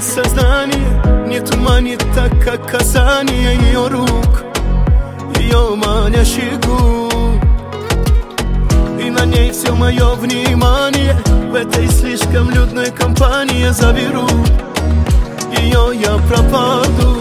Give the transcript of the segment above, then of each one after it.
сознание не туманит так, как касание ее рук, ее манящий губ. И на ней все мое внимание, в этой слишком людной компании заберу ее, я пропаду.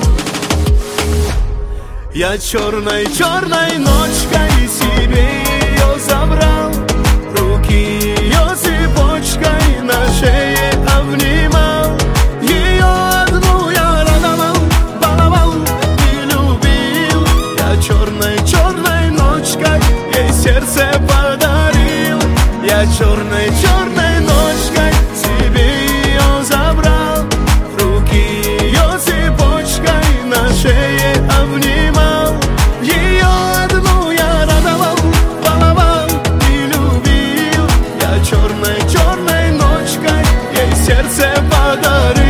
Я черной ночкой себе ее забрал, руки ее цепочкой на шее обнимал. Ее одну я радовал, баловал и любил. Я черной ночкой ей сердце подарил. Я черной ночкой себе ее забрал, руки ее цепочкой на шее обнимал. Ее одну я радовал, баловал и любил. Я черной ночкой ей сердце подарил.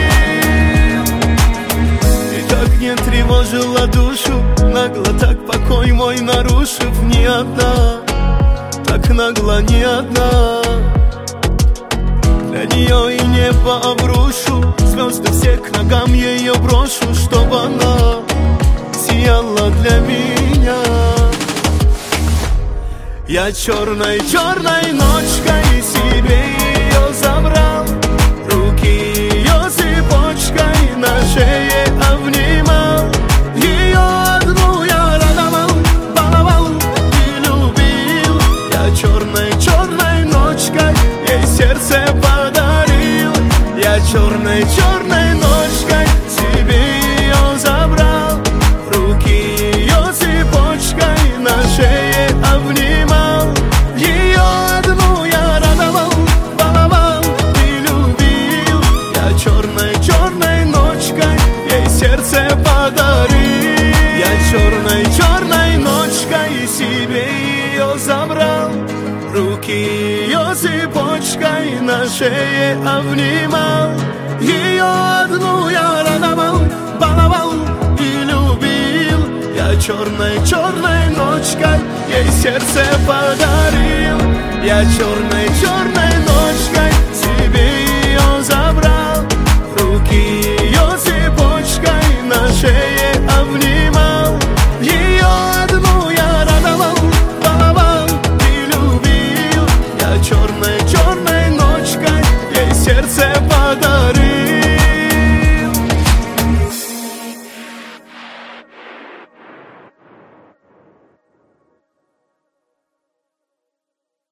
И как не тревожила душу, нагло так покой мой нарушив, ни одна, так нагло ни одна. Для нее и небо обрушу, звезды все к ногам ее брошу, чтобы она сияла для меня. Я черной ночкой себе ее забрал, руки ее цепочкой на шее обнимал. Ее одну я радовал, баловал и любил. Я черной ночкой ей сердце подарил. Я черной ночкой себе ее забрал, руки ее цепочкой на шее обнимал. Ее одну я радовал, баловал и любил. Я черной ночкой ей сердце подарил. Я черной ночкой себе ее забрал, руки ее цепочкой на шее обнимал. Ее одну я радовал, баловал и любил. Я черной ночкой ей сердце подарил. Я черной ночкой